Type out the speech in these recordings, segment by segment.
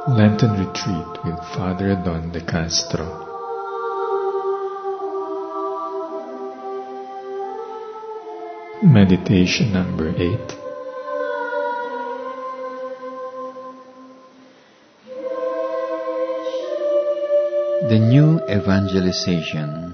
Lenten Retreat with Father Don De Castro. Meditation number 8. The new evangelization.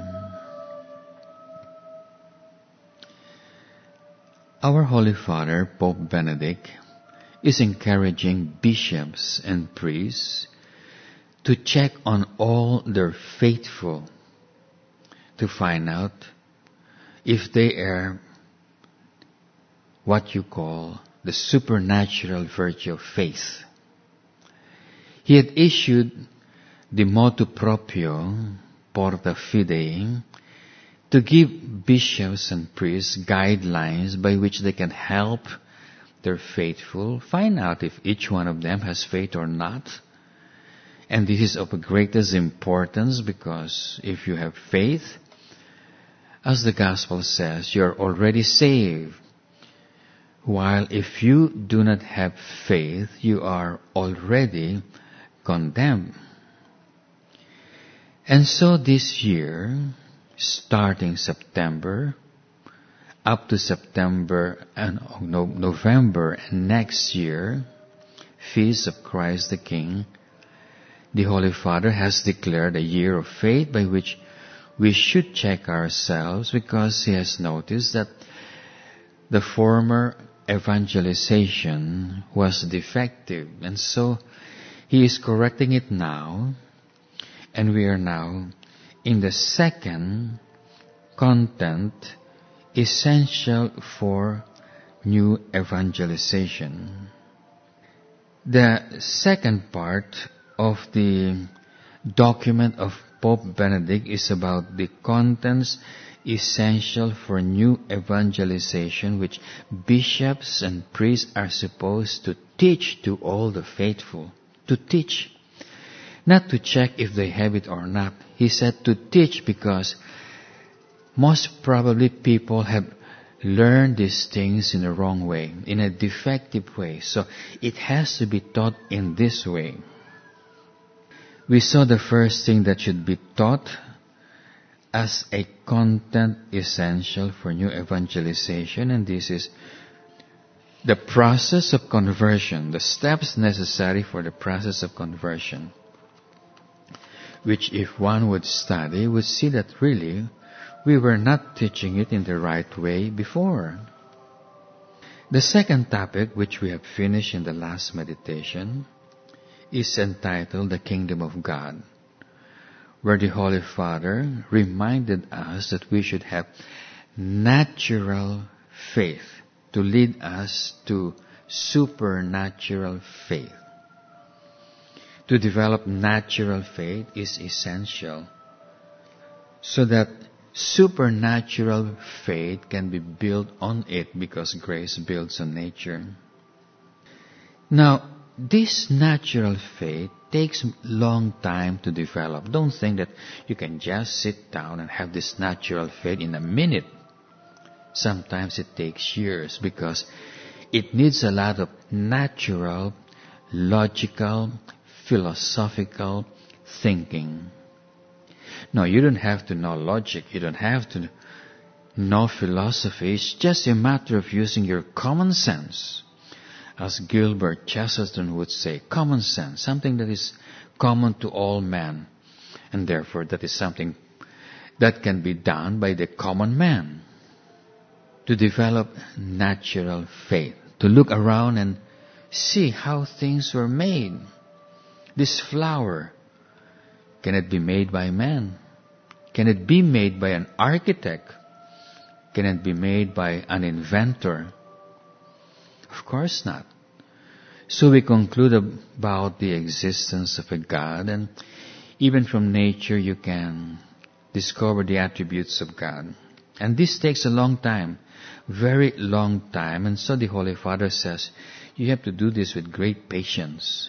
Our Holy Father, Pope Benedict, is encouraging bishops and priests to check on all their faithful to find out if they are what you call the supernatural virtue of faith. He had issued the motu proprio Porta Fidei to give bishops and priests guidelines by which they can help their faithful find out if each one of them has faith or not. And this is of the greatest importance because if you have faith, as the gospel says, you are already saved. While if you do not have faith, you are already condemned. And so this year, starting September, up to September and November and next year, Feast of Christ the King, the Holy Father has declared a year of faith by which we should check ourselves because he has noticed that the former evangelization was defective. And so he is correcting it now, and we are now in the second content essential for new evangelization. The second part of the document of Pope Benedict is about the contents essential for new evangelization which bishops and priests are supposed to teach to all the faithful. To teach. Not to check if they have it or not. He said to teach because most probably people have learned these things in the wrong way, in a defective way. So it has to be taught in this way. We saw the first thing that should be taught as a content essential for new evangelization, and this is the process of conversion, the steps necessary for the process of conversion, which if one would study, would see that really we were not teaching it in the right way before. The second topic, which we have finished in the last meditation, is entitled The Kingdom of God, where the Holy Father reminded us that we should have natural faith to lead us to supernatural faith. To develop natural faith is essential so that supernatural faith can be built on it because grace builds on nature. Now, this natural faith takes a long time to develop. Don't think that you can just sit down and have this natural faith in a minute. Sometimes it takes years because it needs a lot of natural, logical, philosophical thinking. No, you don't have to know logic. You don't have to know philosophy. It's just a matter of using your common sense. As Gilbert Chesterton would say, common sense, something that is common to all men. And therefore, that is something that can be done by the common man. To develop natural faith. To look around and see how things were made. This flower, can it be made by man? Can it be made by an architect? Can it be made by an inventor? Of course not. So we conclude about the existence of a God, and even from nature you can discover the attributes of God. And this takes a long time, very long time, and so the Holy Father says, you have to do this with great patience.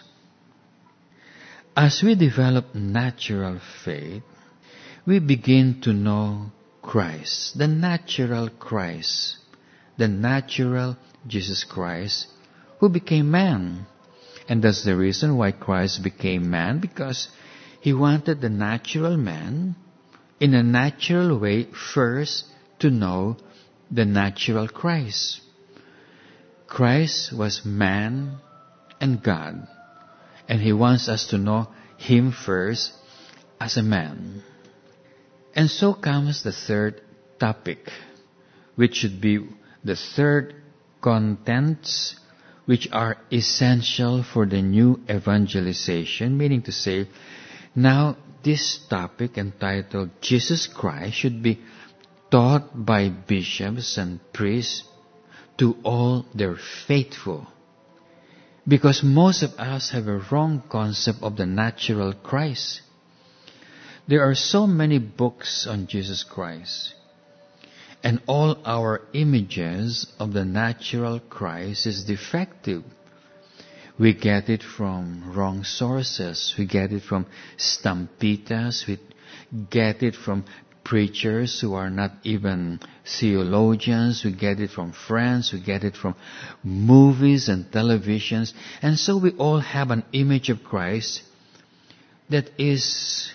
As we develop natural faith, we begin to know Christ, the natural Jesus Christ, who became man And that's the reason why Christ became man, because He wanted the natural man in a natural way first to know the natural Christ. Christ was man and God, and He wants us to know Him first as a man. And so comes the third topic, which should be the third contents which are essential for the new evangelization, meaning to say, now this topic entitled Jesus Christ should be taught by bishops and priests to all their faithful. Because most of us have a wrong concept of the natural Christ. There are so many books on Jesus Christ, and all our images of the natural Christ is defective. We get it from wrong sources. We get it from stampitas. We get it from preachers who are not even theologians. We get it from friends. We get it from movies and televisions. And so we all have an image of Christ that is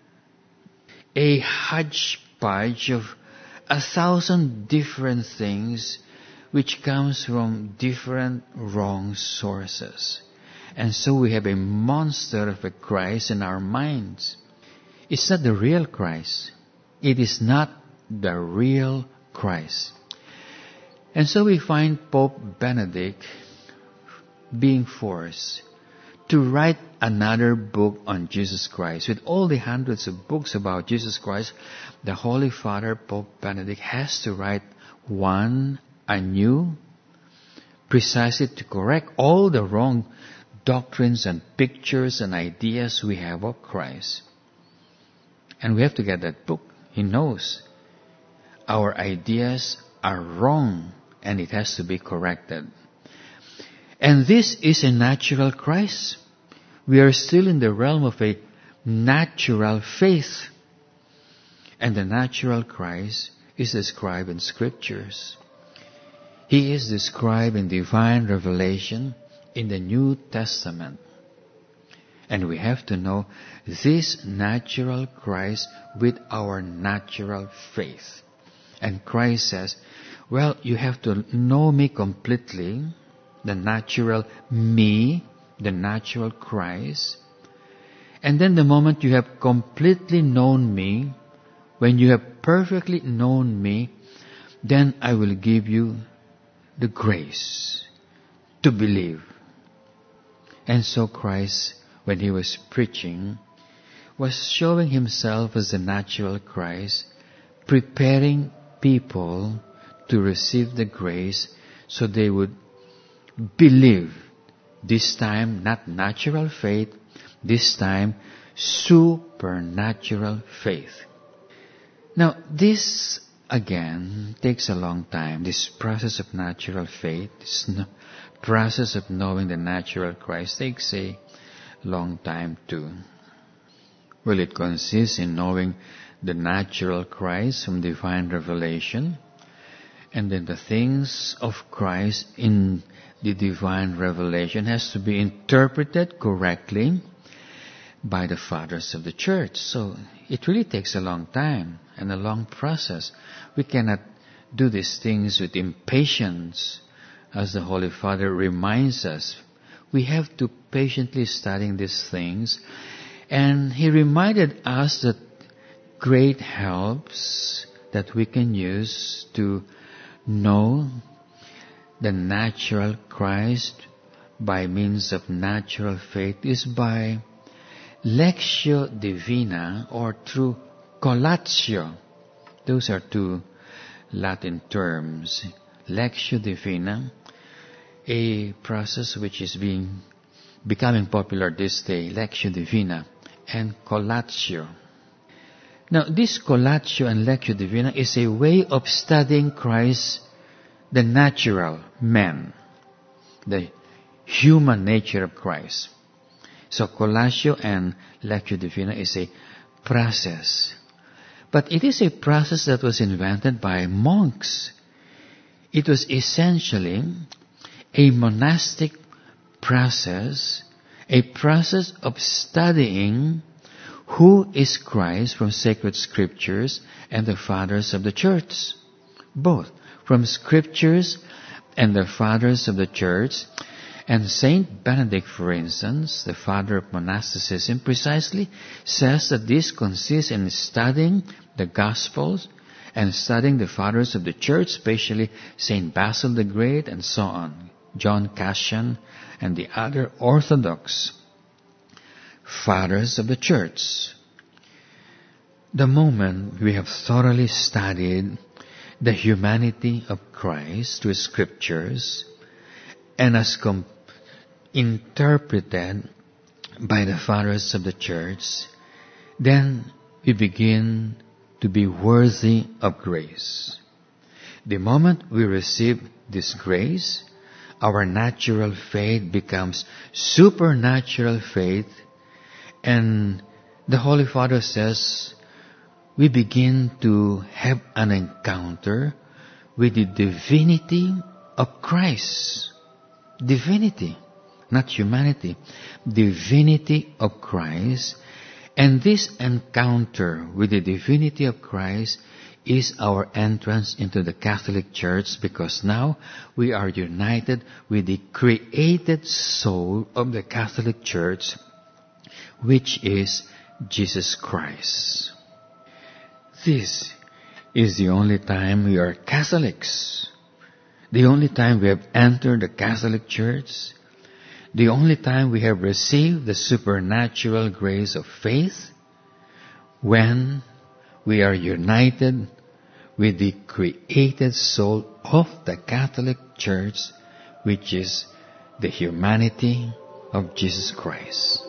a hodgepodge of 1,000 different things which comes from different wrong sources. And so we have a monster of a Christ in our minds. It's not the real Christ. It is not the real Christ. And so we find Pope Benedict being forced to write another book on Jesus Christ. With all the hundreds of books about Jesus Christ, the Holy Father, Pope Benedict, has to write one anew, precisely to correct all the wrong doctrines and pictures and ideas we have of Christ. And we have to get that book. He knows our ideas are wrong and it has to be corrected. And this is a natural Christ. We are still in the realm of a natural faith. And the natural Christ is described in Scriptures. He is described in divine revelation in the New Testament. And we have to know this natural Christ with our natural faith. And Christ says, well, you have to know me completely, the natural me, the natural Christ. And then the moment you have completely known me, when you have perfectly known me, then I will give you the grace to believe. And so Christ, when He was preaching, was showing Himself as the natural Christ, preparing people to receive the grace so they would believe. This time, not natural faith, this time, supernatural faith. Now, this again takes a long time. This process of natural faith, this process of knowing the natural Christ takes a long time too. Well, it consists in knowing the natural Christ from divine revelation, and then the things of Christ in the divine revelation has to be interpreted correctly by the fathers of the church. So it really takes a long time and a long process. We cannot do these things with impatience, as the Holy Father reminds us. We have to patiently study these things. And he reminded us that great helps that we can use to know the natural Christ by means of natural faith is by Lectio Divina or through Collatio. Those are two Latin terms. Lectio Divina, a process which is becoming popular this day, Lectio Divina, and Collatio. Now, this Collatio and Lectio Divina is a way of studying Christ, the natural man, the human nature of Christ. So, Collatio and Lectio Divina is a process. But it is a process that was invented by monks. It was essentially a monastic process a process of studying who is Christ from sacred scriptures and the fathers of the church. Both from scriptures and the fathers of the church. And Saint Benedict, for instance, the father of monasticism, precisely says that this consists in studying the Gospels and studying the fathers of the church, especially Saint Basil the Great and so on, John Cassian and the other Orthodox fathers of the church. The moment we have thoroughly studied the humanity of Christ through scriptures and as interpreted by the fathers of the church, then we begin to be worthy of grace. The moment we receive this grace, our natural faith becomes supernatural faith, and the Holy Father says we begin to have an encounter with the divinity of Christ. Divinity, not humanity. Divinity of Christ. And this encounter with the divinity of Christ is our entrance into the Catholic Church, because now we are united with the created soul of the Catholic Church, which is Jesus Christ. This is the only time we are Catholics. The only time we have entered the Catholic Church. The only time we have received the supernatural grace of faith, when we are united with the created soul of the Catholic Church, which is the humanity of Jesus Christ.